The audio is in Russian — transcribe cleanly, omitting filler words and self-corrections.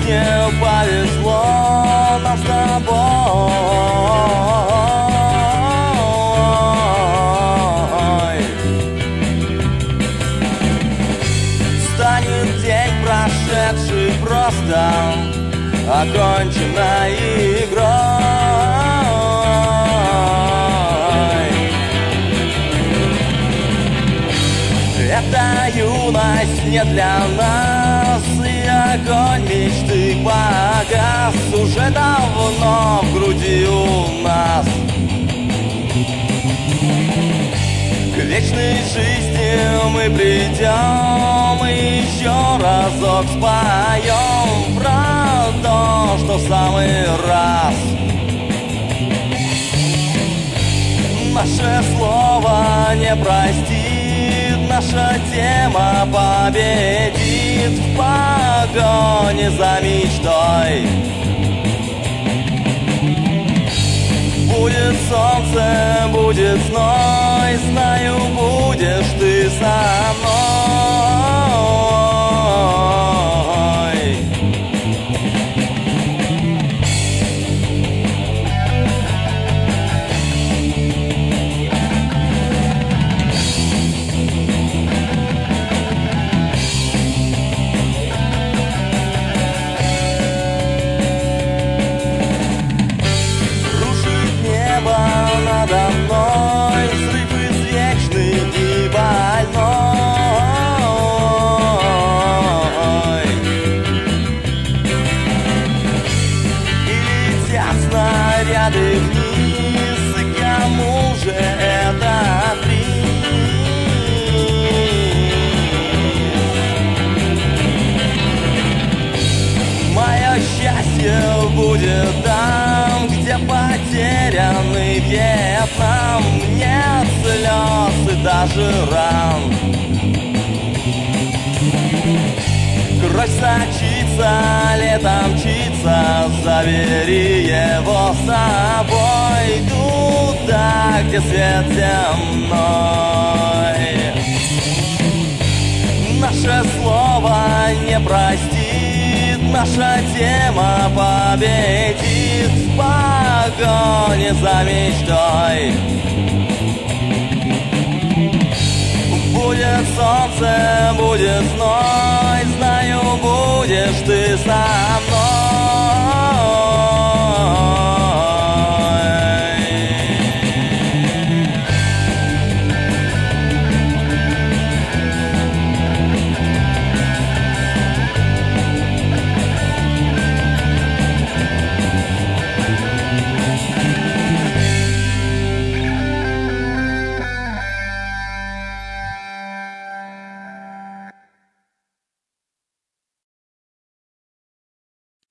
жизни повезло нам с тобой. Станет день прошедший просто оконченной игрой. Эта юность не для нас, и огонь мечты погас уже давно в груди у нас. К вечной жизни мы придем и еще разок споем про то, что в самый раз. Наше слово не простит, наша тема победит в погоне за мечтой. Будет солнце, будет зной, знаю, будешь ты со мной. Надо мной взрыв извечный и больной. И летят снаряды вниз, и кому же это приз? Мое счастье будет там, где потерянный Вьетнам. Нет слез и даже ран. Кровь сочится, лето мчится, забери его с собой туда, где свет земной. Наше слово не простит, наша тема победит в погоне за мечтой. Будет солнце, будет зной, знаю, будешь ты со